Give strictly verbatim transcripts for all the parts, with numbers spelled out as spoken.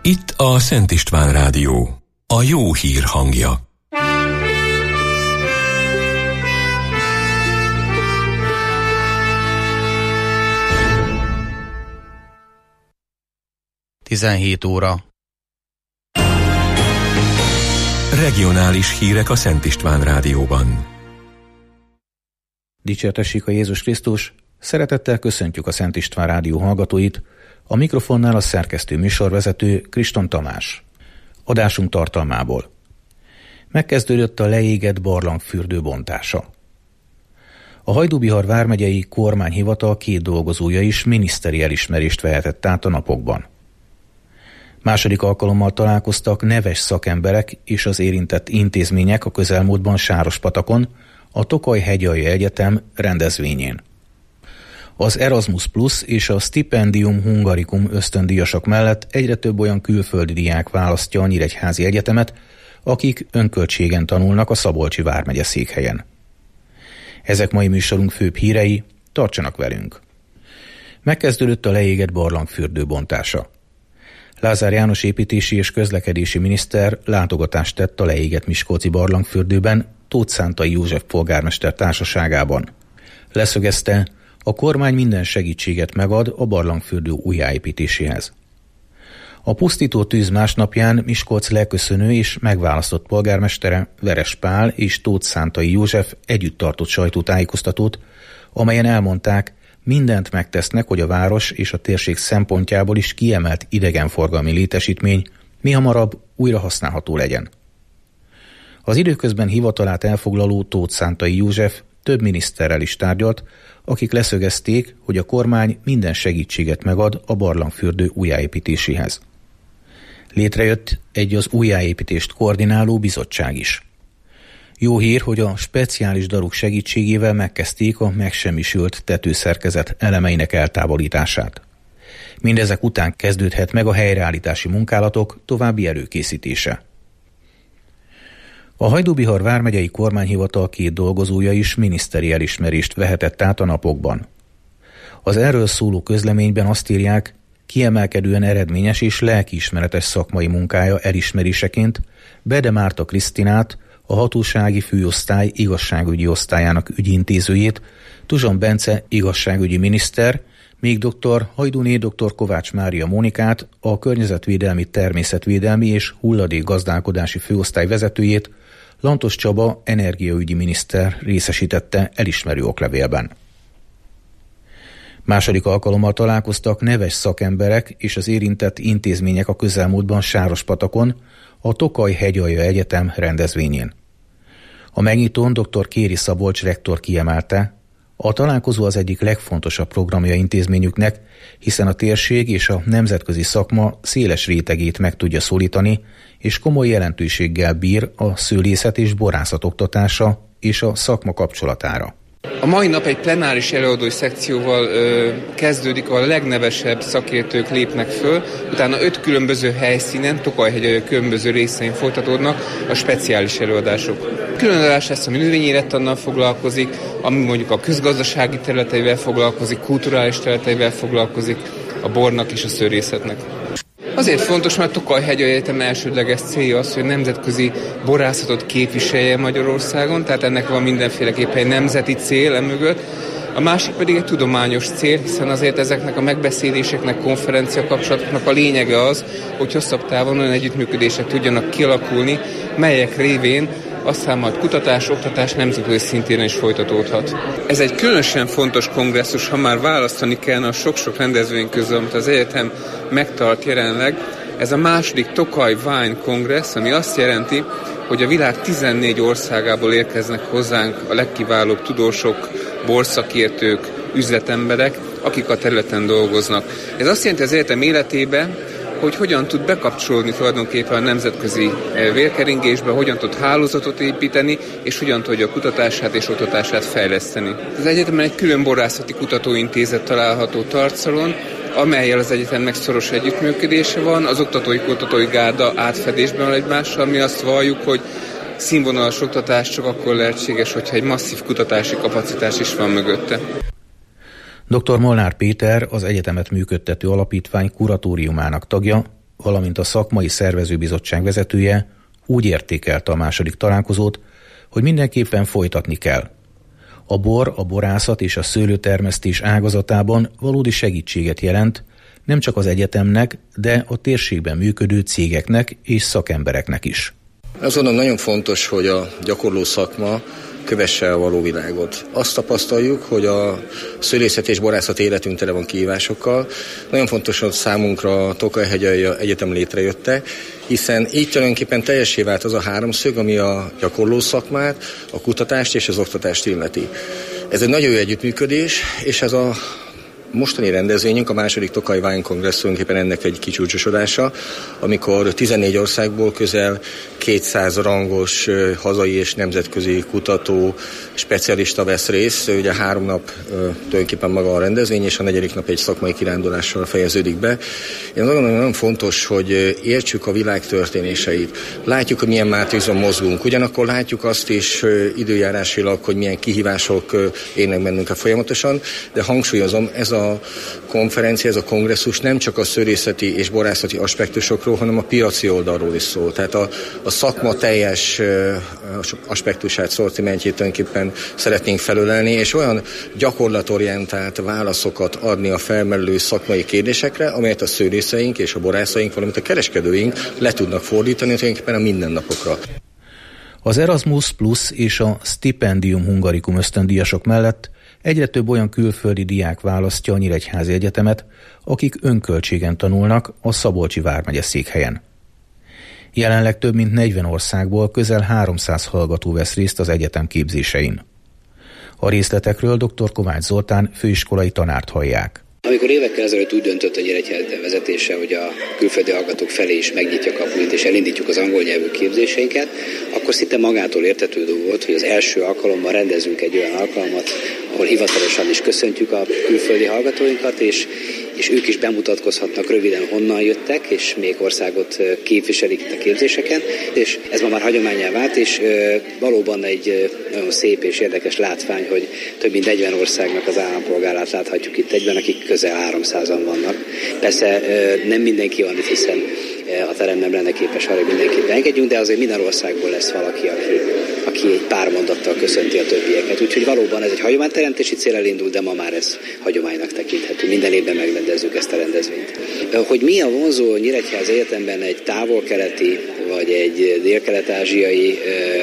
Itt a Szent István Rádió, a jó hír hangja. tizenhét óra. Regionális hírek a Szent István Rádióban. Dicsértessék a Jézus Krisztus! Szeretettel köszöntjük a Szent István Rádió hallgatóit, a mikrofonnál a szerkesztő műsorvezető Kriston Tamás. Adásunk tartalmából. Megkezdődött a leégett barlangfürdő bontása. A Hajdú-Bihar vármegyei kormányhivatal két dolgozója is miniszteri elismerést vehetett át a napokban. Második alkalommal találkoztak neves szakemberek és az érintett intézmények a közelmúltban Sárospatakon, a Tokaj-Hegyalja Egyetem rendezvényén. Az Erasmus Plus és a Stipendium Hungaricum ösztöndíjasok mellett egyre több olyan külföldi diák választja a Nyíregyházi Egyetemet, akik önköltségen tanulnak a Szabolcsi vármegye székhelyen. Ezek mai műsorunk főbb hírei, tartsanak velünk! Megkezdődött a leégett barlangfürdő bontása. Lázár János építési és közlekedési miniszter látogatást tett a leégett miskolci barlangfürdőben Tóth Szántai József polgármester társaságában. Leszögezte, a kormány minden segítséget megad a barlangfürdő újjáépítéséhez. A pusztító tűz másnapján Miskolc leköszönő és megválasztott polgármestere Veres Pál és Tóth Szántai József együtt tartott sajtótájékoztatót, amelyen elmondták, mindent megtesznek, hogy a város és a térség szempontjából is kiemelt idegenforgalmi létesítmény mihamarabb újra használható legyen. Az időközben hivatalát elfoglaló Tóth Szántai József több miniszterrel is tárgyalt, akik leszögezték, hogy a kormány minden segítséget megad a barlangfürdő újjáépítéséhez. Létrejött egy az újjáépítést koordináló bizottság is. Jó hír, hogy a speciális daruk segítségével megkezdték a megsemmisült tetőszerkezet elemeinek eltávolítását. Mindezek után kezdődhet meg a helyreállítási munkálatok további előkészítése. A Hajdú-Bihar vármegyei kormányhivatal két dolgozója is miniszteri elismerést vehetett át a napokban. Az erről szóló közleményben azt írják, kiemelkedően eredményes és lelkiismeretes szakmai munkája elismeréseként Bede Márta Krisztinát, a hatósági főosztály igazságügyi osztályának ügyintézőjét, Tuzson Bence igazságügyi miniszter, még dr. Hajdúné dr. Kovács Mária Mónikát, a környezetvédelmi, természetvédelmi és hulladékgazdálkodási főosztály vezetőjét, Lantos Csaba energiaügyi miniszter részesítette elismerő oklevélben. Második alkalommal találkoztak neves szakemberek és az érintett intézmények a közelmúltban Sárospatakon, a Tokaj-Hegyalja Egyetem rendezvényén. A megnyitón dr. Kéri Szabolcs rektor kiemelte, a találkozó az egyik legfontosabb programja intézményüknek, hiszen a térség és a nemzetközi szakma széles rétegét meg tudja szólítani, és komoly jelentőséggel bír a szőlészet és borászat oktatása és a szakma kapcsolatára. A mai nap egy plenáris előadói szekcióval ö, kezdődik, ahol a legnevesebb szakértők lépnek föl, utána öt különböző helyszínen, Tokaj-Hegyalja különböző részein folytatódnak a speciális előadások. Különadás lesz, ami növényérettannal foglalkozik, ami mondjuk a közgazdasági területeivel foglalkozik, kulturális területeivel foglalkozik, a bornak és a szőrészetnek. Azért fontos, mert a Tokaj-Hegyalja Egyetem elsődleges célja az, hogy nemzetközi borászatot képviselje Magyarországon, tehát ennek van mindenféleképpen egy nemzeti cél emögött. A másik pedig egy tudományos cél, hiszen azért ezeknek a megbeszéléseknek, konferencia kapcsolatoknak a lényege az, hogy hosszabb távon olyan együttműködések tudjanak kialakulni, melyek révén aztán majd kutatás, oktatás nemzetközi szintén is folytatódhat. Ez egy különösen fontos kongresszus, ha már választani kellene a sok-sok rendezvény közül, amit az egyetem megtart jelenleg. Ez a második Tokaj Wine Congress, ami azt jelenti, hogy a világ tizennégy országából érkeznek hozzánk a legkiválóbb tudósok, borszakértők, üzletemberek, akik a területen dolgoznak. Ez azt jelenti az egyetem életébe, hogy hogyan tud bekapcsolódni tulajdonképpen a nemzetközi vérkeringésbe, hogyan tud hálózatot építeni, és hogyan tudja a kutatását és oktatását fejleszteni. Az egyetemen egy külön borászati kutatóintézet található Tarcalon, amellyel az egyetemnek szoros együttműködése van, az oktatói-kutatói gárda átfedésben van egymással, mi azt valljuk, hogy színvonalas oktatás csak akkor lehetséges, hogyha egy masszív kutatási kapacitás is van mögötte. dr. Molnár Péter, az egyetemet működtető alapítvány kuratóriumának tagja, valamint a szakmai szervezőbizottság vezetője úgy értékelte a második találkozót, hogy mindenképpen folytatni kell. A bor, a borászat és a szőlőtermesztés ágazatában valódi segítséget jelent nem csak az egyetemnek, de a térségben működő cégeknek és szakembereknek is. Azt gondolom, nagyon fontos, hogy a gyakorló szakma kövesse a való világot. Azt tapasztaljuk, hogy a szőlészet és borászat életünk tele van kihívásokkal. Nagyon fontos, hogy számunkra a Tokaj-hegyei egyetem létrejötte, hiszen így tulajdonképpen teljessé vált az a háromszög, ami a gyakorló szakmát, a kutatást és az oktatást illeti. Ez egy nagyon jó együttműködés, és ez a mostani rendezvényünk, a második Tokaj Wine Congress tulajdonképpen ennek egy kicsúcsosodása, amikor tizennégy országból közel kétszáz rangos hazai és nemzetközi kutató, specialista vesz részt. Ugye három nap tulajdonképpen maga a rendezvény, és a negyedik nap egy szakmai kirándulással fejeződik be. Én azt gondolom, nagyon fontos, hogy értsük a világ történéseit. Látjuk, hogy milyen mátrizon mozgunk. Ugyanakkor látjuk azt is időjárásilag, hogy milyen kihívások érnek bennünket folyamatosan, de hangsúlyozom, ez a a konferencia, ez a kongresszus nem csak a szőlészeti és borászati aspektusokról, hanem a piaci oldalról is szól. Tehát a, a szakma teljes aspektusát, szortimentjét tulajdonképpen szeretnénk felölelni, és olyan gyakorlatorientált válaszokat adni a felmerülő szakmai kérdésekre, amelyet a szőlészeink és a borászaink, valamint a kereskedőink le tudnak fordítani tulajdonképpen a mindennapokra. Az Erasmus Plus és a Stipendium Hungarikum ösztöndíjasok mellett egyre több olyan külföldi diák választja a Nyíregyházi Egyetemet, akik önköltségen tanulnak a Szabolcsi vármegye székhelyen. Jelenleg több mint negyven országból közel háromszáz hallgató vesz részt az egyetem képzésein. A részletekről dr. Kovács Zoltán főiskolai tanárt hallják. Amikor évekkel ezelőtt úgy döntött a Nyíregyházi vezetése, hogy a külföldi hallgatók felé is megnyitja kapuit és elindítjuk az angol nyelvű képzéseinket, akkor szinte magától értetődő volt, hogy az első alkalommal rendezünk egy olyan alkalmat, ahol hivatalosan is köszöntjük a külföldi hallgatóinkat, és, és ők is bemutatkozhatnak röviden, honnan jöttek, és még országot képviselik itt a képzéseken, és ez ma már hagyománnyá vált, és valóban egy nagyon szép és érdekes látvány, hogy több mint negyven országnak az állampolgárát láthatjuk itt egyben, akik közel háromszázan vannak. Persze nem mindenki van itt, hiszen a terem nem lenne képes arra, hogy mindenkit beengedjünk, de azért minden országból lesz valaki, aki, aki egy pár mondattal köszönti a többieket. Úgyhogy valóban ez egy hagyományteremtési cél indul, de ma már ez hagyománynak tekinthető. Minden évben megrendezzük ezt a rendezvényt. Hogy mi a vonzó Nyíregyházi Egyetemben egy távol-keleti vagy egy dél-kelet-ázsiai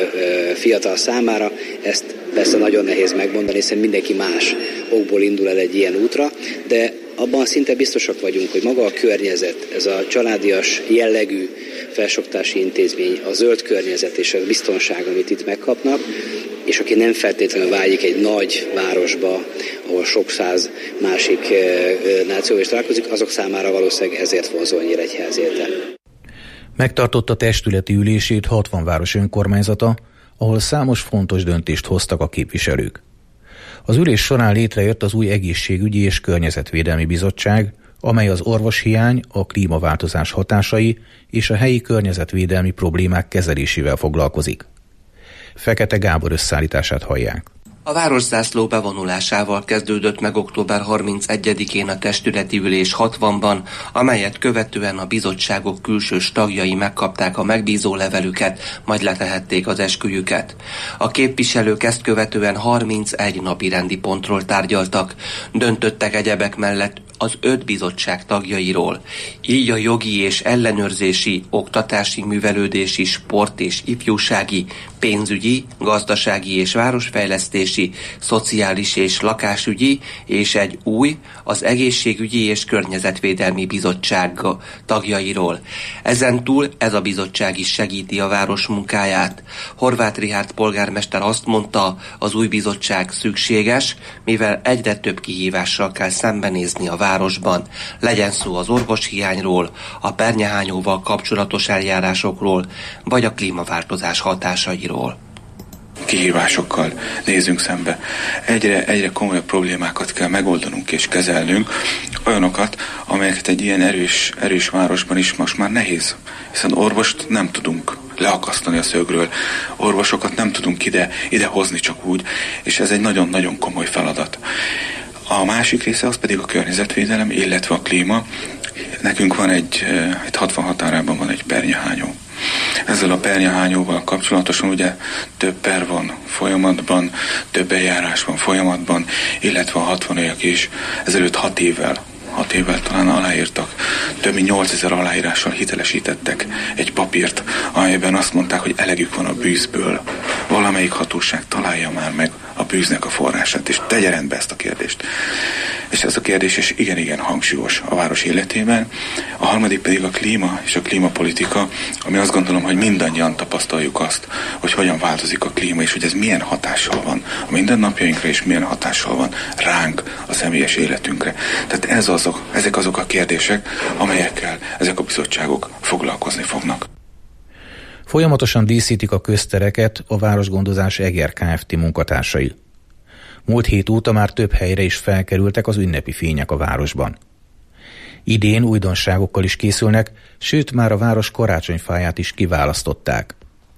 fiatal számára, ezt persze nagyon nehéz megmondani, hiszen mindenki más okból indul el egy ilyen útra, de abban szinte biztosak vagyunk, hogy maga a környezet, ez a családias jellegű felsoktatási intézmény, a zöld környezet és a biztonság, amit itt megkapnak, és aki nem feltétlenül vágyik egy nagy városba, ahol sok száz másik náció is találkozik, azok számára valószínűleg ezért vonzó a Nyíregyházi Egyetem. Megtartotta testületi ülését hatvan város önkormányzata, ahol számos fontos döntést hoztak a képviselők. Az ülés során létrejött az új egészségügyi és környezetvédelmi bizottság, amely az orvoshiány, a klímaváltozás hatásai és a helyi környezetvédelmi problémák kezelésével foglalkozik. Fekete Gábor összeállítását hallják. A városzászló bevonulásával kezdődött meg október harmincegyedikén a testületi ülés hatvanban, amelyet követően a bizottságok külsős tagjai megkapták a megbízó levelüket, majd letehették az esküjüket. A képviselők ezt követően harmincegy napi rendi pontról tárgyaltak, döntöttek egyebek mellett az öt bizottság tagjairól. Így a jogi és ellenőrzési, oktatási, művelődési, sport és ifjúsági, pénzügyi, gazdasági és városfejlesztési, szociális és lakásügyi, és egy új, az egészségügyi és környezetvédelmi bizottság tagjairól. Ezen túl ez a bizottság is segíti a város munkáját. Horváth Richárd polgármester azt mondta, az új bizottság szükséges, mivel egyre több kihívással kell szembenézni a városban. Legyen szó az orvoshiányról, a pernyehányóval kapcsolatos eljárásokról, vagy a klímaváltozás hatásairól. Kihívásokkal nézünk szembe. Egyre, egyre komolyabb problémákat kell megoldanunk és kezelnünk, olyanokat, amelyeket egy ilyen erős, erős városban is most már nehéz, hiszen orvost nem tudunk leakasztani a szögről, orvosokat nem tudunk ide, ide hozni csak úgy, és ez egy nagyon-nagyon komoly feladat. A másik része az pedig a környezetvédelem, illetve a klíma, Nekünk van egy, egy hatvan határában van egy pernyehányó. Ezzel a pernyehányóval kapcsolatosan ugye több per van folyamatban, több eljárás van folyamatban, illetve a hatvaniak is ezelőtt hat évvel, hat évvel talán aláírtak, több mint nyolcezer aláírással hitelesítettek egy papírt, amelyben azt mondták, hogy elegük van a bűzből. Valamelyik hatóság találja már meg a bűznek a forrását, és tegye rendbe ezt a kérdést. És ez a kérdés is igen-igen hangsúlyos a város életében. A harmadik pedig a klíma és a klímapolitika, ami azt gondolom, hogy mindannyian tapasztaljuk azt, hogy hogyan változik a klíma, és hogy ez milyen hatással van a mindennapjainkra, és milyen hatással van ránk, a személyes életünkre. Tehát ez azok, ezek azok a kérdések, amelyekkel ezek a bizottságok foglalkozni fognak. Folyamatosan díszítik a köztereket a Városgondozás Eger Kft. Munkatársai. Múlt hét óta már több helyre is felkerültek az ünnepi fények a városban. Idén újdonságokkal is készülnek, sőt már a város karácsonyfáját is kiválasztották.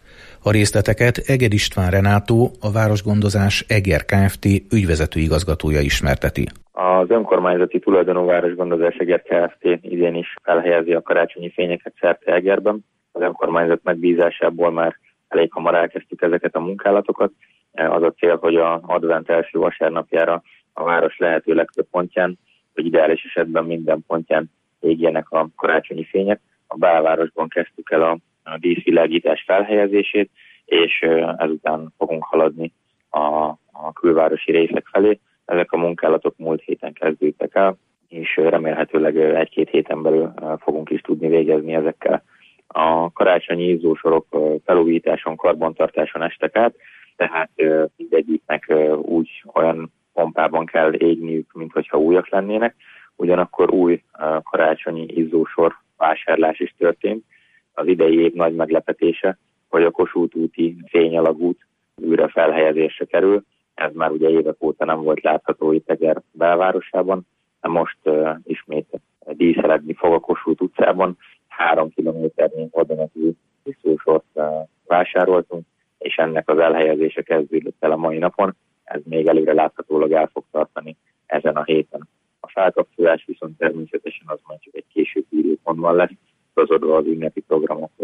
A részleteket Eged István Renátó, a Városgondozás Eger Kft. Ügyvezető igazgatója ismerteti. Az önkormányzati tulajdonú Városgondozás Eger Kft. Idén is felhelyezi a karácsonyi fényeket szerte Egerben. Az önkormányzat megbízásából már elég hamar elkezdtük ezeket a munkálatokat. Az a cél, hogy az advent első vasárnapjára a város lehető legtöbb pontján, vagy ideális esetben minden pontján égjenek a karácsonyi fények. A belvárosban kezdtük el a, a díszvilágítás felhelyezését, és ezután fogunk haladni a, a külvárosi részek felé. Ezek a munkálatok múlt héten kezdődtek el, és remélhetőleg egy-két héten belül fogunk is tudni végezni ezekkel. A karácsonyi izzósorok felújításon, karbantartáson estek át, tehát mindegyiknek úgy olyan pompában kell égniük, mint hogyha újak lennének. Ugyanakkor új karácsonyi izzósor vásárlás is történt. Az idei év nagy meglepetése, hogy a Kossuth úti fényalagút újra felhelyezésre kerül. Ez már ugye évek óta nem volt látható itt Eger belvárosában, de most uh, ismét díszeledni fog a Kossuth utcában. Három kilométernyi vadonatúj izzósort uh, vásároltunk, és ennek az elhelyezése kezdődött el a mai napon. Ez még előre láthatólag el fog tartani ezen a héten. A felkapcsolás viszont természetesen az majd csak egy később időpontban lesz, igazodva az ünnepi programokhoz.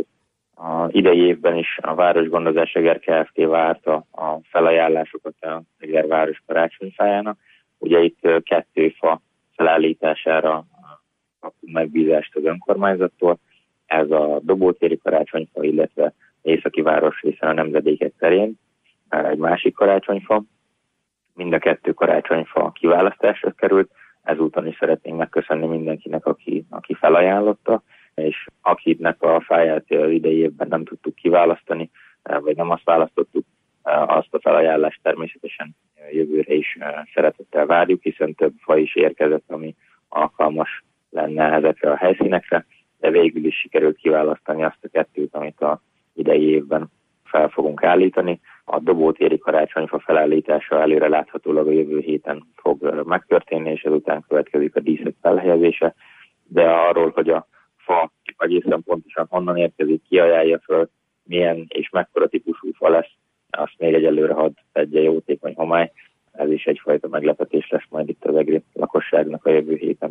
A idei évben is a Városgondozás Eger Kft. Várta a felajánlásokat a Eger város karácsonyfájának. Ugye itt kettő fa felállítására kaptunk megbízást az önkormányzattól. Ez a Dobótéri karácsonyfa, illetve északi városrészen a Nemzedékek terén egy másik karácsonyfa. Mind a kettő karácsonyfa kiválasztásra került. Ezúton is szeretnénk megköszönni mindenkinek, aki, aki felajánlotta, és akinek a fáját idei évben nem tudtuk kiválasztani, vagy nem azt választottuk, azt a felajánlást természetesen jövőre is szeretettel várjuk, hiszen több fa is érkezett, ami alkalmas lenne ezekre a helyszínekre, de végül is sikerült kiválasztani azt a kettőt, amit a idei évben fel fogunk állítani. A Dobótéri karácsonyfa felállítása előre láthatólag a jövő héten fog megtörténni, és ezután következik a díszek felhelyezése, de arról, hogy a fa egészen pontosan honnan érkezik, ki ajánlja föl, milyen és mekkora típusú fa lesz, azt még egyelőre hadd tegye jótékony homály. Ez is egyfajta meglepetés lesz majd itt az egri lakosságnak a jövő héten.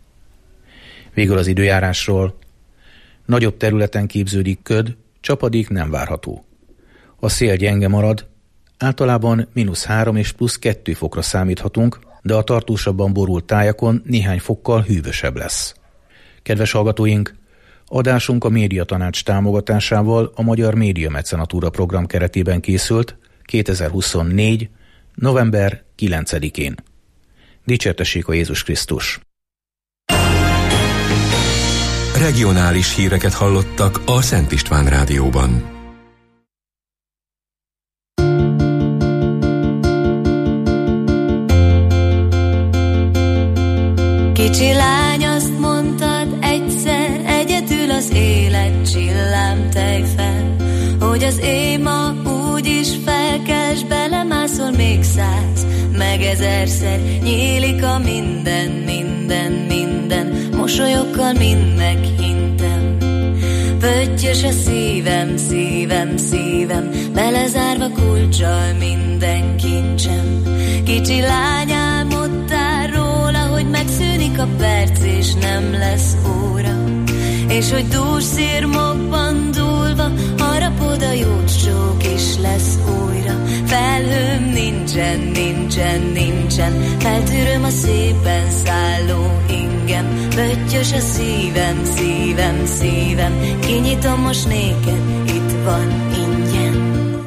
Végül az időjárásról. Nagyobb területen képződik köd, csapadék nem várható. A szél gyenge marad, általában mínusz három és plusz kettő fokra számíthatunk, de a tartósabban borult tájakon néhány fokkal hűvösebb lesz. Kedves hallgatóink, adásunk a Médiatanács támogatásával a Magyar Média Mecenatúra program keretében készült kétezer-huszonnégy. november kilencedikén. Dicsértessék a Jézus Krisztus! Regionális híreket hallottak a Szent István Rádióban. Kicsi lány, azt mondtad egyszer, egyedül az élet csillám tej fel, hogy az éma úgy is felkel, s belemászol még száz, meg ezerszer, nyílik a minden, minden, minden, mosolyokkal mind meghintem. Pöttyös a szívem, szívem, szívem, belezárva kulccsal minden kincsem. Kicsi lány, álmodtál róla, hogy megszűnik Múlik a perc és nem lesz óra, és hogy dús szirmokban dúlva harapod a jócsók is lesz újra. Felhőm nincsen, nincsen, nincsen, feltűröm a szépen szálló ingem. Pöttyös a szívem, szívem, szívem, kinyitom most néked, itt van ingyen.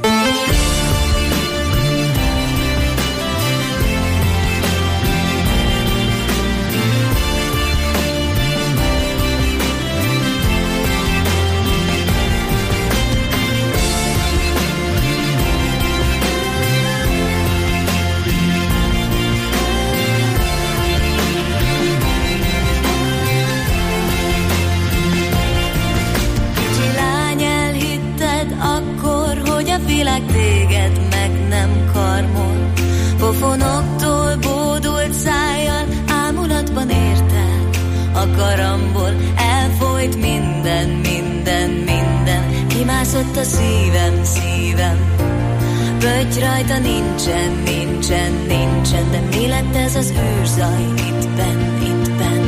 Világ téged meg nem karmol, pofonoktól bódult szájjal, ámulatban értel a karambol. Elfolyt minden, minden, minden, kimászott a szívem, szívem. Pötty rajta nincsen, nincsen, nincsen, de mi lett ez az űrzaj itt benn, itt benn?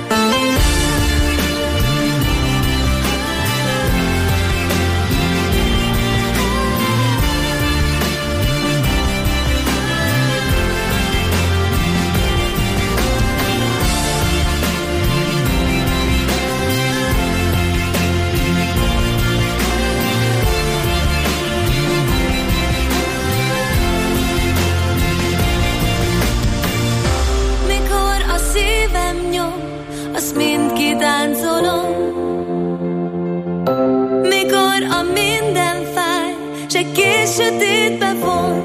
Azt mind kitáncolom, mikor a minden fáj, se kés sötétbe von.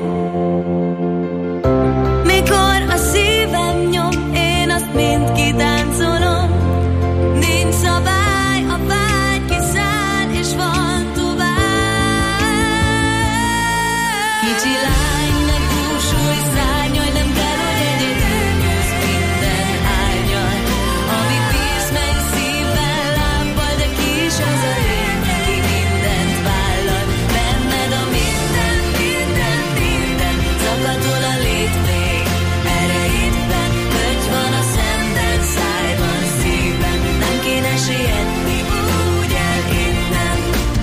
Mikor a szívem nyom, én azt mind kitáncolom. Nincs szabály, a vágy kiszáll, és van tovább. Kicsi lánynak búsulj, szárnyalj, nem kell, hogy egyedül küzd minden árnyal. Ami bíz meg szívvel, lábbal, de ki is az a lény, ki mindent vállal. Benned a minden, minden, minden, zakatol a lét még erejétben. Pötty van a szemben, szájban, szívben, nem kéne sietni, úgy el innen.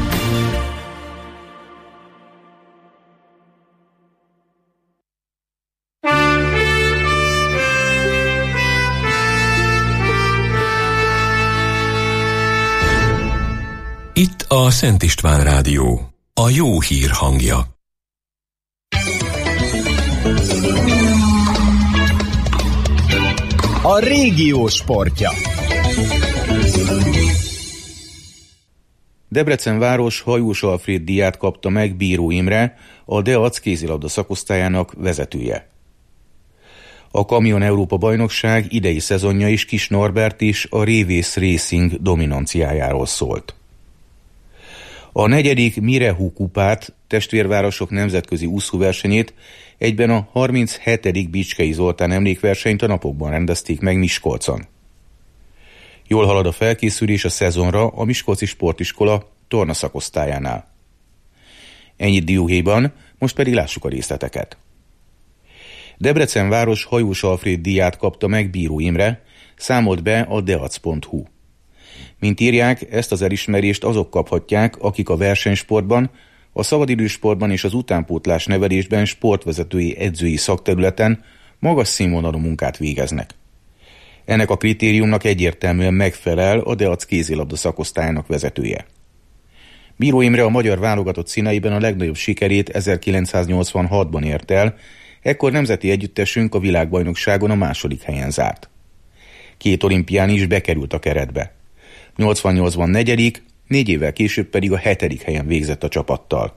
Itt a Szent István Rádió, a jó hír hangja. A régió sportja. Debrecen város Hajós Alfréd díját kapta meg Bíró Imre, a Deac kézilabda szakosztályának vezetője. A Kamion Európa bajnokság idei szezonja is Kis Norbert is a Révész Racing dominanciájáról szólt. A negyedik Mirehu kupát, testvérvárosok nemzetközi úszóversenyét, egyben a harminchetedik Bicskei Zoltán emlékversenyt a napokban rendezték meg Miskolcon. Jól halad a felkészülés a szezonra a Miskolci Sportiskola tornaszakosztályánál. Ennyit dióhéjban, most pedig lássuk a részleteket. Debrecen város Hajós Alfréd díját kapta meg Bíró Imre, számolt be a deac pont hu. Mint írják, ezt az elismerést azok kaphatják, akik a versenysportban, a szabadidősportban és az utánpótlás nevelésben sportvezetői edzői szakterületen magas színvonalú munkát végeznek. Ennek a kritériumnak egyértelműen megfelel a Deac kézilabda szakosztályának vezetője. Bíró Imre a magyar válogatott színeiben a legnagyobb sikerét ezerkilencszáznyolcvanhatban ért el, ekkor nemzeti együttesünk a világbajnokságon a második helyen zárt. Két olimpián is bekerült a keretbe. nyolcvannyolcban negyedik, négy évvel később pedig a hetedik helyen végzett a csapattal.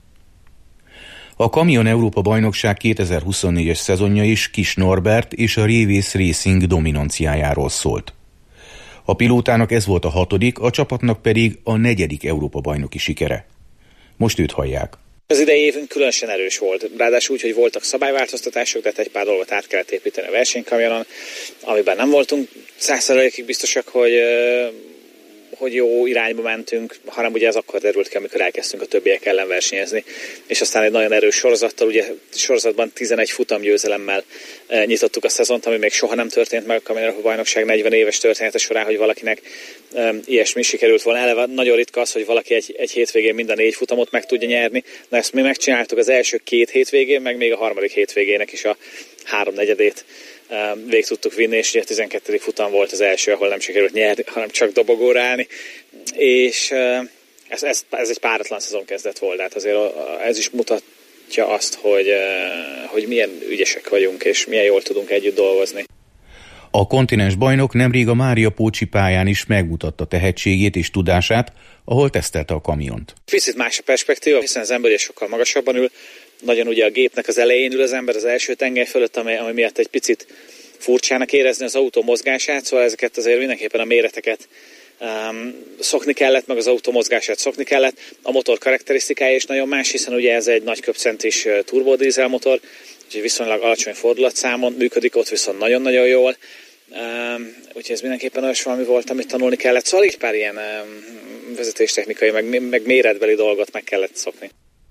A Kamion Európa bajnokság kétezer-huszonnégyes szezonja is Kis Norbert és a Révész Racing dominanciájáról szólt. A pilótának ez volt a hatodik, a csapatnak pedig a negyedik Európa bajnoki sikere. Most őt hallják. Az idei évünk különösen erős volt, ráadásul úgy, hogy voltak szabályváltoztatások, de egy pár dolgot át kellett építeni a versenykamionon, amiben nem voltunk száz százalékig biztosak, hogy hogy jó irányba mentünk, hanem ugye ez akkor derült ki, amikor elkezdtünk a többiek ellen versenyezni. És aztán egy nagyon erős sorozattal, ugye sorozatban tizenegy futamgyőzelemmel e, nyitottuk a szezont, ami még soha nem történt meg a Kaminar bajnokság negyven éves története során, hogy valakinek e, ilyesmi sikerült volna. Eleve nagyon ritka az, hogy valaki egy, egy hétvégén mind a négy futamot meg tudja nyerni. Na ezt mi megcsináltuk az első két hétvégén, meg még a harmadik hétvégének is a háromnegyedét végig tudtuk vinni, és ugye a tizenkettedik futam volt az első, ahol nem sikerült nyerni, hanem csak dobogóra állni, és ez, ez, ez egy páratlan szezon kezdet volt, tehát azért ez is mutatja azt, hogy, hogy milyen ügyesek vagyunk, és milyen jól tudunk együtt dolgozni. A kontinens bajnok nemrég a Mária Pócsi pályán is megmutatta tehetségét és tudását, ahol tesztelte a kamiont. Picit más a perspektíva, hiszen az ember sokkal magasabban ül, nagyon ugye a gépnek az elején ül az ember az első tengely fölött, ami, ami miatt egy picit furcsának érezni az autó mozgását, szóval ezeket azért mindenképpen a méreteket um, szokni kellett, meg az autó mozgását szokni kellett. A motor karakterisztikája is nagyon más, hiszen ugye ez egy nagy köbcentis turbodízel motor, úgyhogy viszonylag alacsony fordulatszámon működik, ott viszont nagyon-nagyon jól. Um, úgyhogy ez mindenképpen olyas valami volt, amit tanulni kellett. Szóval egy pár ilyen um, vezetéstechnikai, meg, meg méretbeli dolgot meg kellett szokni.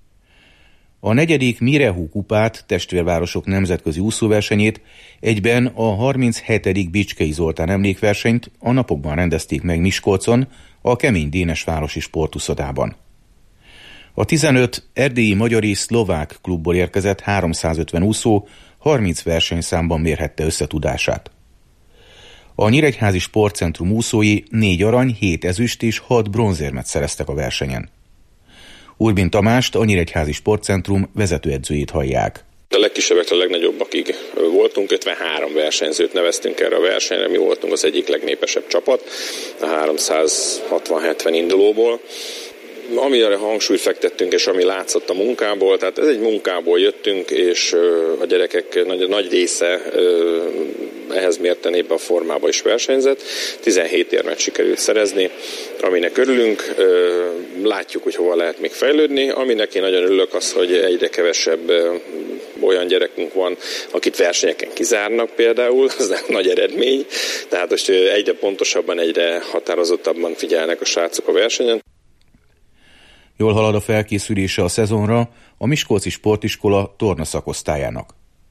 A negyedik Mirehu kupát, testvérvárosok nemzetközi úszóversenyét, egyben a harminchetedik Bicskei Zoltán emlékversenyt a napokban rendezték meg Miskolcon, a Kemény Dénesvárosi Sportuszodában. A tizenöt erdélyi magyar és szlovák klubból érkezett háromszázötven úszó harminc versenyszámban mérhette összetudását. A Nyíregyházi Sportcentrum úszói négy arany, hét ezüst és hat bronzérmet szereztek a versenyen. Urbin Tamást, a Nyíregyházi Sportcentrum vezetőedzőjét hallják. A legkisebbektől a legnagyobbakig voltunk, ötvenhárom versenyzőt neveztünk erre a versenyre, mi voltunk az egyik legnépesebb csapat, a háromszázhatvan-hetven indulóból. Amire hangsúlyt fektettünk, és ami látszott a munkából, tehát ez egy munkából jöttünk, és a gyerekek nagy, nagy része ehhez mérten ebbe a formába is versenyzett. tizenhét érmet sikerült szerezni, aminek örülünk, látjuk, hogy hova lehet még fejlődni. Aminek én nagyon örülök az, hogy egyre kevesebb olyan gyerekünk van, akit versenyeken kizárnak például, az nagy eredmény, tehát most egyre pontosabban, egyre határozottabban figyelnek a srácok a versenyen. Jól halad a felkészülése a szezonra a Miskolci Sportiskola torna szakosztályának.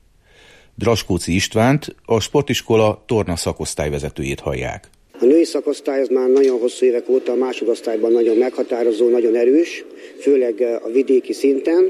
Draskóci Istvánt, a sportiskola torna szakosztályvezetőjét hallják. A női szakosztály az már nagyon hosszú évek óta a másodosztályban nagyon meghatározó, nagyon erős, főleg a vidéki szinten.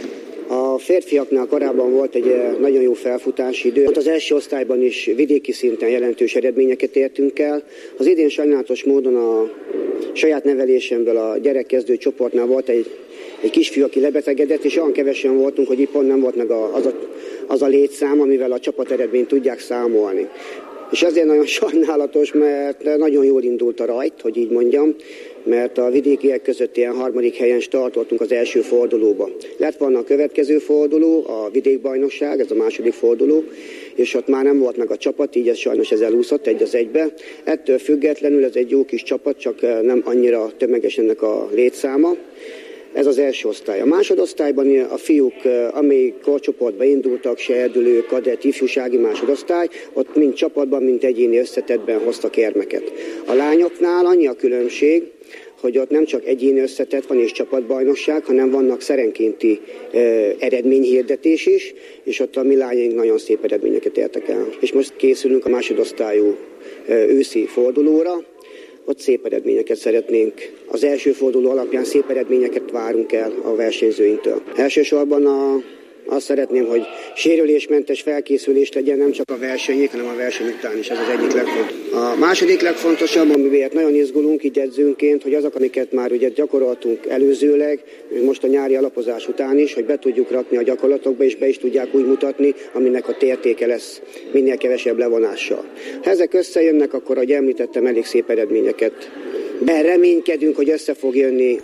A férfiaknál korábban volt egy nagyon jó felfutási idő. Az első osztályban is vidéki szinten jelentős eredményeket értünk el. Az idén sajnálatos módon a saját nevelésemből a gyerekkezdő csoportnál volt egy, egy kisfiú, aki lebetegedett, és olyan kevesen voltunk, hogy pont nem volt meg a, az, a, az a létszám, amivel a csapat eredményt tudják számolni. És ezért nagyon sajnálatos, mert nagyon jól indult a rajt, hogy így mondjam, mert a vidékiek között ilyen harmadik helyen startoltunk az első fordulóba. Lett volna a következő forduló, a vidékbajnokság, ez a második forduló, és ott már nem volt meg a csapat, így ez sajnos ez elúszott egy az egybe. Ettől függetlenül ez egy jó kis csapat, csak nem annyira tömeges ennek a létszáma. Ez az első osztály. A másodosztályban a fiúk, amely korcsoportba indultak, serdülő, kadett, ifjúsági másodosztály, ott mind csapatban, mind egyéni összetettben hoztak érmeket. A lányoknál annyi a különbség, hogy ott nem csak egyéni összetett van és csapatbajnokság, hanem vannak szerenkénti e, eredményhirdetés is, és ott a mi lányaink nagyon szép eredményeket értek el. És most készülünk a másodosztályú e, őszi fordulóra, ott szép eredményeket szeretnénk. Az első forduló alapján szép eredményeket várunk el a versenyzőinktől. Elsősorban a, azt szeretném, hogy sérülésmentes felkészülés legyen, nem csak a versenyek, hanem a verseny után is, ez az egyik legfontosabb. A második legfontosabb, amiért nagyon izgulunk így edzőnként, hogy azok, amiket már ugye gyakoroltunk előzőleg, most a nyári alapozás után is, hogy be tudjuk rakni a gyakorlatokba, és be is tudják úgy mutatni, aminek a tértéke lesz minél kevesebb levonással. Ha ezek összejönnek, akkor, ahogy említettem, elég szép eredményeket. De reménykedünk, hogy össze fog jönni.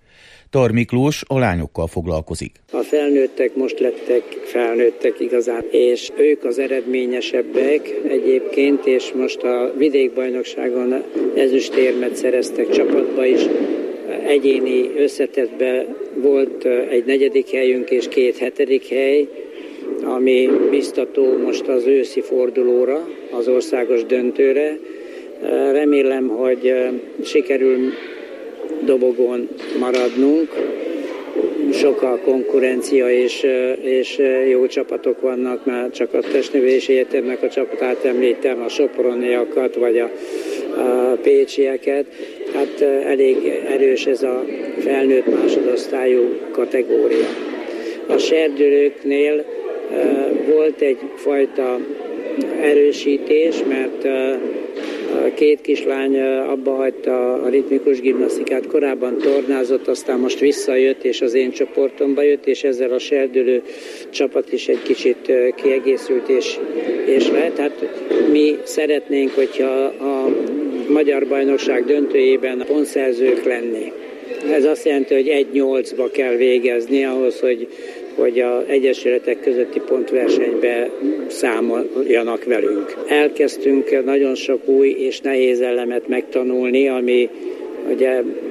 Tar Miklós a lányokkal foglalkozik. A felnőttek most lettek felnőttek igazán, és ők az eredményesebbek egyébként, és most a vidékbajnokságon ezüstérmet szereztek csapatba is. Egyéni összetettben volt egy negyedik helyünk és két hetedik hely, ami biztató most az őszi fordulóra, az országos döntőre. Remélem, hogy sikerül dobogón maradnunk. Sok a konkurencia, és, és jó csapatok vannak, már csak a testnevelési egyetemnek a csapatát említem, a soproniakat, vagy a, a pécsieket. Hát elég erős ez a felnőtt másodosztályú kategória. A serdülőknél volt egyfajta erősítés, mert a két kislány abba hagyta a ritmikus gimnasztikát, korábban tornázott, aztán most visszajött, és az én csoportomba jött, és ezzel a serdülő csapat is egy kicsit kiegészült, és, és lehet. Hát mi szeretnénk, hogyha a magyar bajnokság döntőjében pontszerzők lenni. Ez azt jelenti, hogy egy nyolcba kell végezni ahhoz, hogy hogy az egyesületek közötti pontversenybe számoljanak velünk. Elkezdtünk nagyon sok új és nehéz elemet megtanulni, ami ugye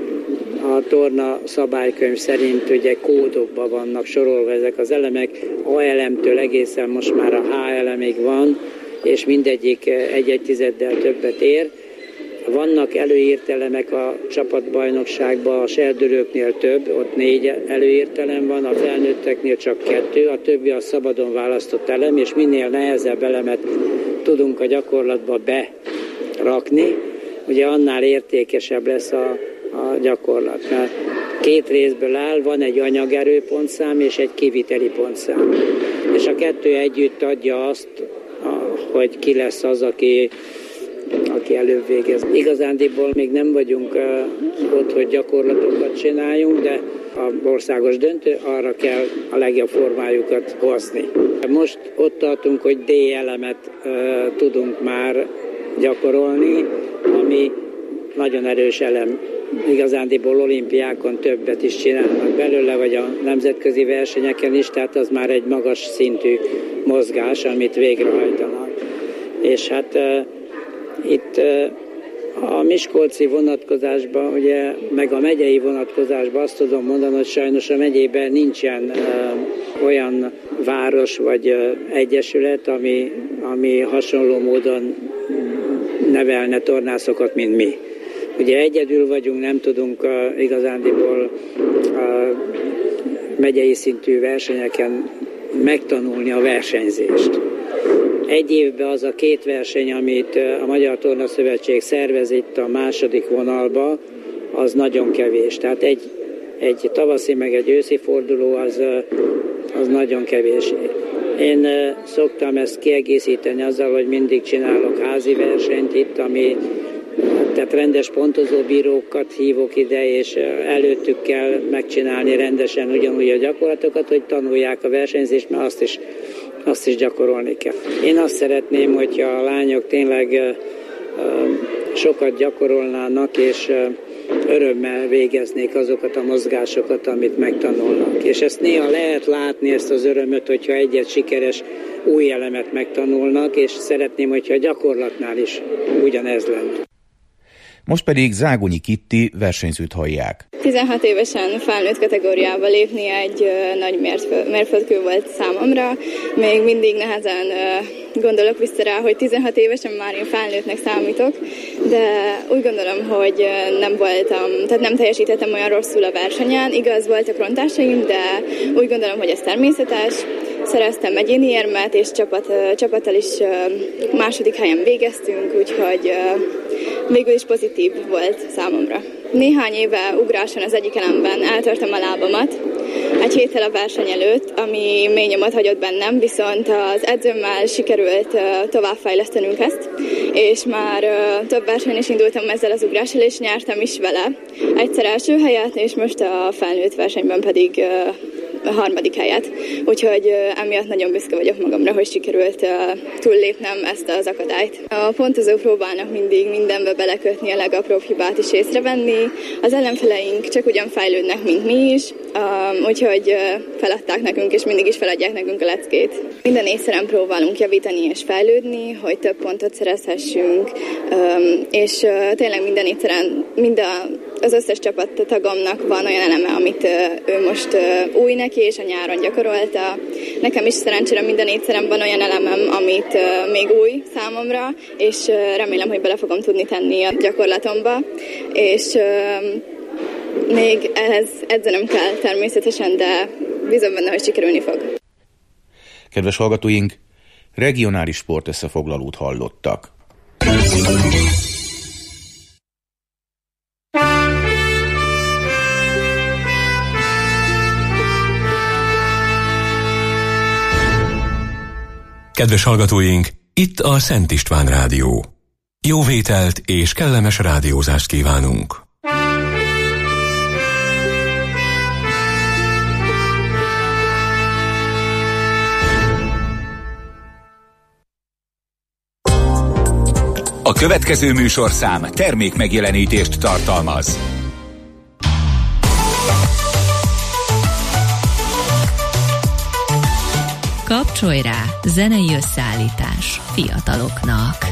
a torna szabálykönyv szerint ugye kódokban vannak sorolva ezek az elemek. A elemtől egészen most már a H elemig van, és mindegyik egy-egy tizeddel többet ér. Vannak előírt elemek a csapatbajnokságban, a serdülőknél több, ott négy előírt elem van, a felnőtteknél csak kettő, a többi a szabadon választott elem, és minél nehezebb elemet tudunk a gyakorlatba berakni, ugye annál értékesebb lesz a, a gyakorlat. Mert két részből áll, van egy anyagerőpontszám és egy kiviteli pontszám. És a kettő együtt adja azt, hogy ki lesz az, aki aki előbb végez. Igazándiból még nem vagyunk uh, ott, hogy gyakorlatokat csináljunk, de a országos döntő arra kell a legjobb formájukat hozni. Most ott tartunk, hogy D elemet uh, tudunk már gyakorolni, ami nagyon erős elem. Igazándiból olimpiákon többet is csinálnak belőle, vagy a nemzetközi versenyeken is, tehát az már egy magas szintű mozgás, amit végrehajtanak. És hát uh, itt a miskolci vonatkozásban, ugye, meg a megyei vonatkozásban azt tudom mondani, hogy sajnos a megyében nincsen uh, olyan város vagy uh, egyesület, ami, ami hasonló módon nevelne tornászokat, mint mi. Ugye egyedül vagyunk, nem tudunk uh, igazándiból uh, megyei szintű versenyeken megtanulni a versenyzést. Egy évben az a két verseny, amit a Magyar Torna Szövetség szervez itt a második vonalba, az nagyon kevés. Tehát egy, egy tavaszi meg egy őszi forduló az, az nagyon kevés. Én szoktam ezt kiegészíteni azzal, hogy mindig csinálok házi versenyt itt, ami tehát rendes pontozóbírókat hívok ide, és előttük kell megcsinálni rendesen ugyanúgy a gyakorlatokat, hogy tanulják a versenyzést, mert azt is azt is gyakorolni kell. Én azt szeretném, hogyha a lányok tényleg uh, sokat gyakorolnának, és uh, örömmel végeznék azokat a mozgásokat, amit megtanulnak. És ezt néha lehet látni, ezt az örömöt, hogyha egyet sikeres új elemet megtanulnak, és szeretném, hogyha a gyakorlatnál is ugyanez lenne. Most pedig Zágonyi Kitti versenyzőt hallják. tizenhat évesen felnőtt kategóriába lépni egy uh, nagy mérföld, mérföldkő volt számomra. Még mindig nehezen uh, gondolok vissza rá, hogy tizenhat évesen már én felnőttnek számítok, de úgy gondolom, hogy uh, nem voltam, tehát nem teljesítettem olyan rosszul a versenyen. Igaz, voltak rontásaim, de úgy gondolom, hogy ez természetes. Szereztem egyéni érmet, és csapat, uh, csapattal is uh, második helyen végeztünk, úgyhogy uh, végül is pozitív volt számomra. Néhány éve ugráson az egyik elemben eltörtem a lábamat egy héttel a verseny előtt, ami mély nyomot hagyott bennem, viszont az edzőmmel sikerült továbbfejlesztenünk ezt, és már több versenyen is indultam ezzel az ugrással, és nyertem is vele. Egyszer első helyet, és most a felnőtt versenyben pedig a harmadik helyet. Úgyhogy emiatt nagyon büszke vagyok magamra, hogy sikerült túllépnem ezt az akadályt. A pontozók próbálnak mindig mindenbe belekötni, a legapróbb hibát is észrevenni. Az ellenfeleink csak ugyan fejlődnek, mint mi is, úgyhogy feladták nekünk, és mindig is feladják nekünk a leckét. Minden észre próbálunk javítani és fejlődni, hogy több pontot szerezhessünk, és tényleg minden észren, mind a az összes csapattagomnak van olyan eleme, amit ő most új neki, és a nyáron gyakorolta. nekem is szerencsére minden étszeremben olyan elemem, amit uh, még új számomra, és uh, remélem, hogy bele fogom tudni tenni a gyakorlatomba, és uh, még ehhez edzenem kell természetesen, de bízom benne, hogy sikerülni fog. Kedves hallgatóink, regionális sportösszefoglalót hallottak. Kedves hallgatóink, itt a Szent István Rádió. Jó vételt és kellemes rádiózást kívánunk! A következő műsorszám termékmegjelenítést tartalmaz. Kapcsolj rá! Zenei összeállítás fiataloknak.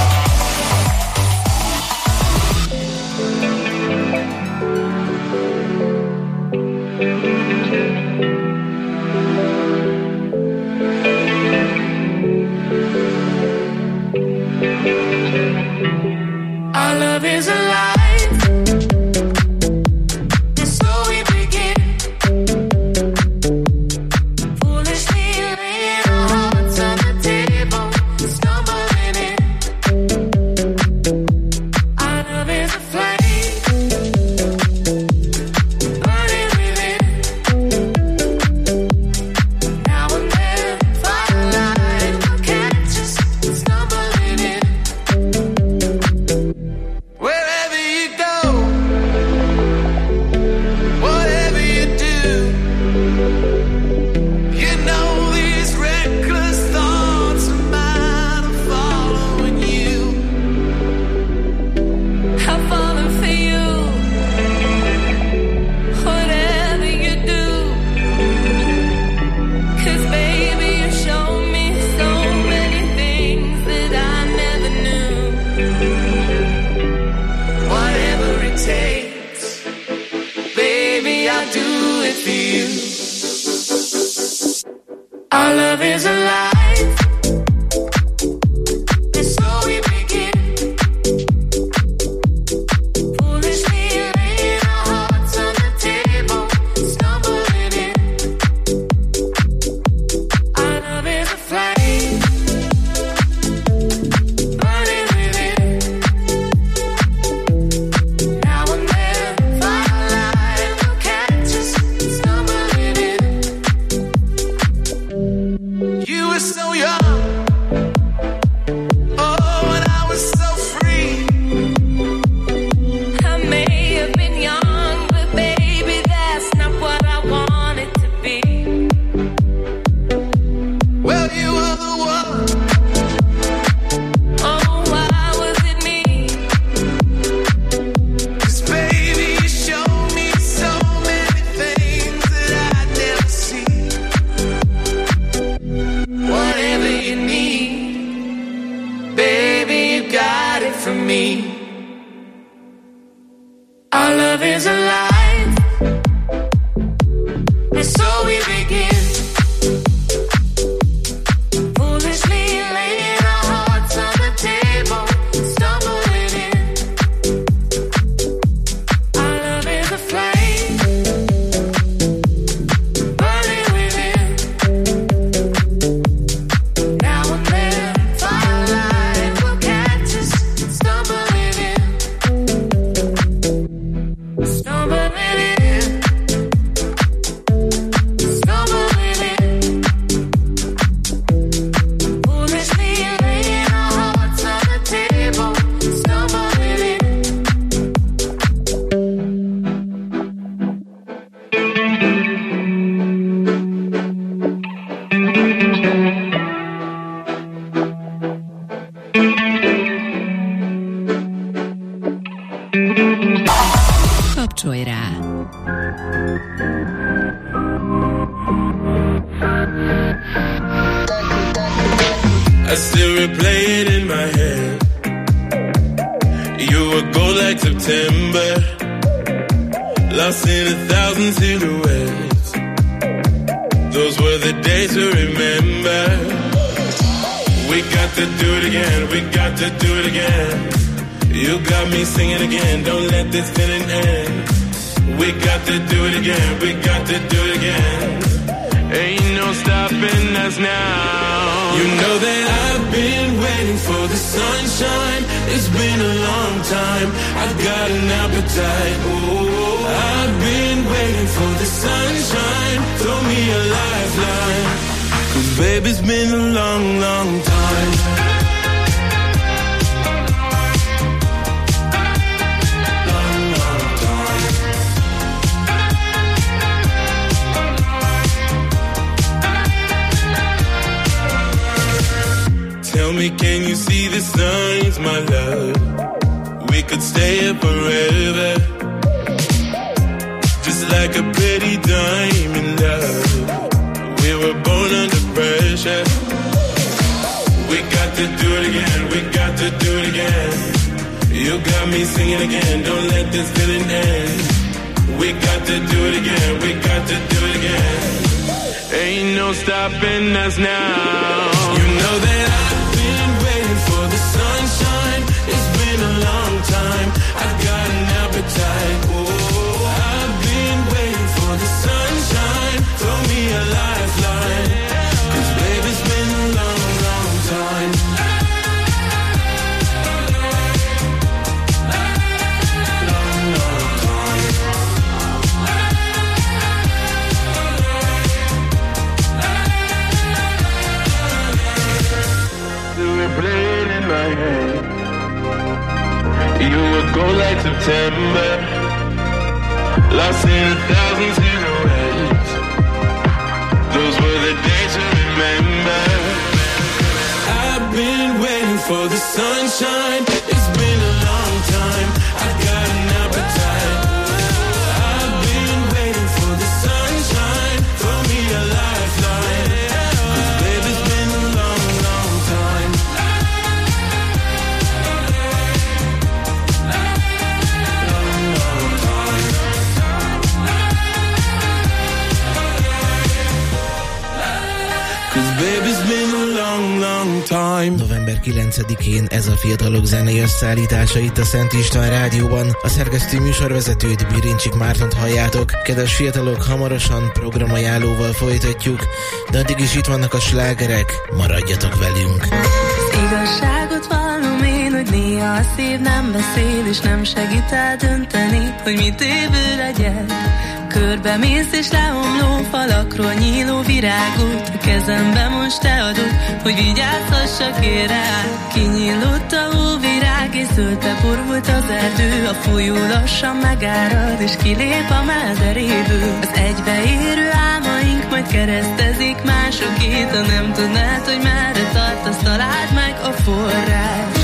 Our love is alive. It's so we begin. Foolishly laying our hearts on the table, stumbling in. Our love is a flame, burning within. Now and then, firelight will catch us stumbling in. Wherever you go, whatever you do, you know these reckless thoughts of mine are following you. I've fallen for you, whatever you do. 'Cause baby, you show me so many things that I never knew. Whatever it takes, baby, I'll do it for you. Our love is alive. And so we begin. Foolishly laying our hearts on the table, stumbling in. Our love is a flame, burning within. Now and then, firelight will catch us stumbling in. You were so young, oh, and I was so free. I may have been young, but baby, that's not what I wanted to be. Well, you were the one. Oh, why was it me? 'Cause baby, you showed me so many things that I'd never seen. Whatever you need, baby, you got it from me. Our love is alive, and so we begin. Foolishly laying our hearts on the table, stumbling in. Our love is a flame, burning within. Now and then, firelight will catch us stumbling in. Stumbling in. Stumbling in. Foolishly laying our hearts on the table, stumbling in. Kapcsolj rá! I still replay it in my head. You were gold like September, lost in a thousand silhouettes. Those were the days. day to remember. We got to do it again, we got to do it again. You got me singing again, don't let this feeling end. We got to do it again, we got to do it again. Ain't no stopping us now. You know that I've been waiting for the sunshine. It's been a long time, I've got an appetite. Ooh, I've been waiting for the sunshine. Throw me a lifeline, 'cause baby, it's been a long, long time. Tell me, can you see the signs, my love? We could stay here forever, just like a pretty diamond, love. We were born under pressure. We got to do it again, we got to do it again. You got me singing again, don't let this feeling end. We got to do it again, we got to do it again. Ain't no stopping us now. You know that I for the sunshine, it's been a long time, I've got an appetite. Oh, I've been waiting for the sunshine. Throw me a lifeline, 'cause baby, it's been a long, long time. Long, long time. Do we play it in my head? You would go like September, lost in a thousand silhouettes. Those were the days to remember. I've been waiting for the sunshine. It's been a long time, I've got an appetite. I've been waiting for the sunshine. Throw me a lifeline, 'cause baby, it's been a long, long time. november kilencedikén ez a Fiatalok zenei összeállítása itt a Szent István Rádióban. A szerkesztő műsorvezetőt, Birincsik Mártont halljátok. Kedves fiatalok, hamarosan programajánlóval folytatjuk, de addig is itt vannak a slágerek, maradjatok velünk. Az igazságot vallom én, hogy néha a szív nem beszél, és nem segít eldönteni, hogy mit évő legyek. Körbe mész és leomló falakról nyíló virágot a kezembe most te adod, hogy vigyázhassak én rá. Kinyílott a hóvirág és zöldbe borult az erdő, a folyó lassan megárad és kilép a mederéből. Az egybeérő álmaink majd keresztezik másokét, ha nem tudnád, hogy merre tartasz, találd meg a forrás.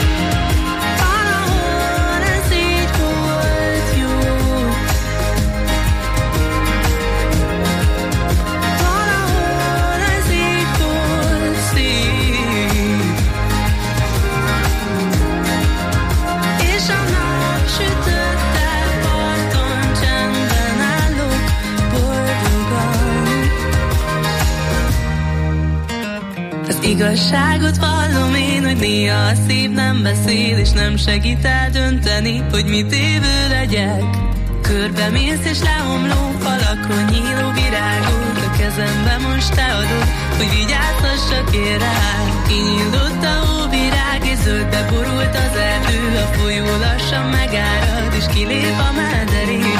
Igazságot vallom én, hogy néha a szív nem beszél, és nem segít eldönteni, hogy mit évő legyek. Körbe mész és leomló falakról nyíló virágot a kezembe most te adod, hogy vigyázhassak én rá. Kinyílott a hóvirág és zöldbe borult az erdő, a folyó lassan megárad és kilép a mederéből.